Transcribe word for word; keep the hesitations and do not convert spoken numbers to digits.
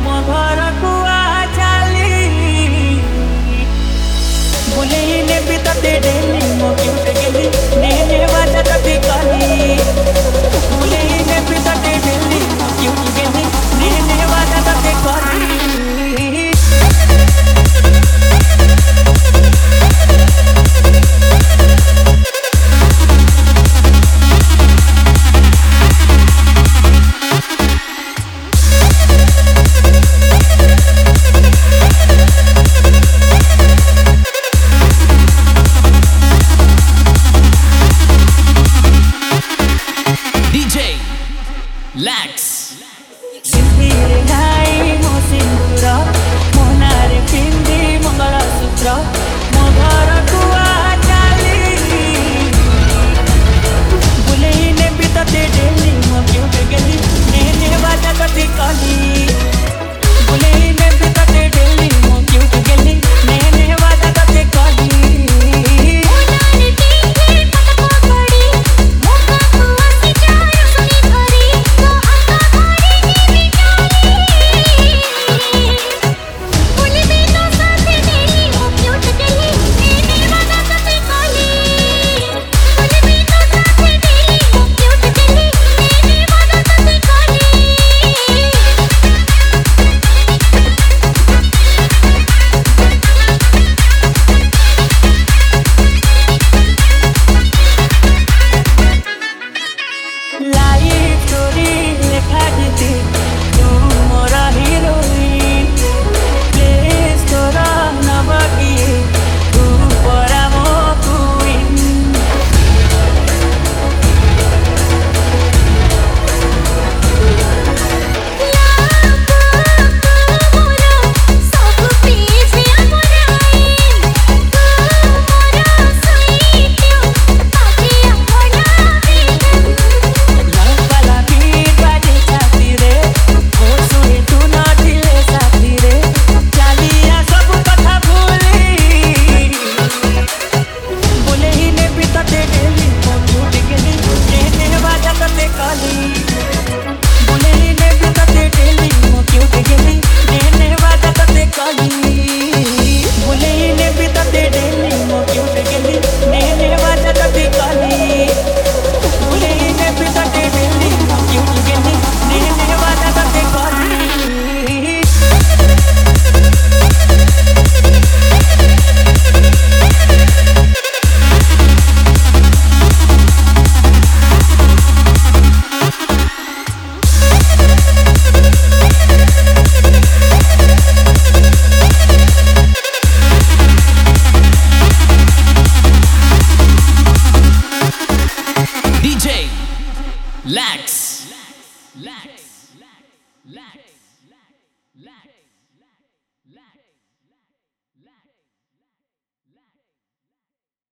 ମୋ ଘରକୁ ଆ ଚାଲି ବୁଲେଇ ନେବି ତତେ ଡେଲି ମୋ କ୍ୟୁଟ ଗେଲି ନେ ନେ ବାଜା ତତେ କଲି ବୁଲେଇ ନେବି ତତେ ଡେଲି ମୋ କ୍ୟୁଟ ଗେଲି ନେ ନେ ବାଜା ତତେ କଲି Lax सिंदूर घाई मो सिंदूर मो नारे पिंदी मंगलसूत्र मो घरକୁ ଆ ଚାଲି बुलेई नेबी तते डेली मो क्यूट गेली ने ने बाजा तते कली बुलेई नेबी तते डेली मो क्यूट गेली ने ने बाजा तते कली लाइफ स्टोरी लेखा जीती तू मोरा हीरोइन प्लेस तोरा नबकी तू परा मो क्वीन Lax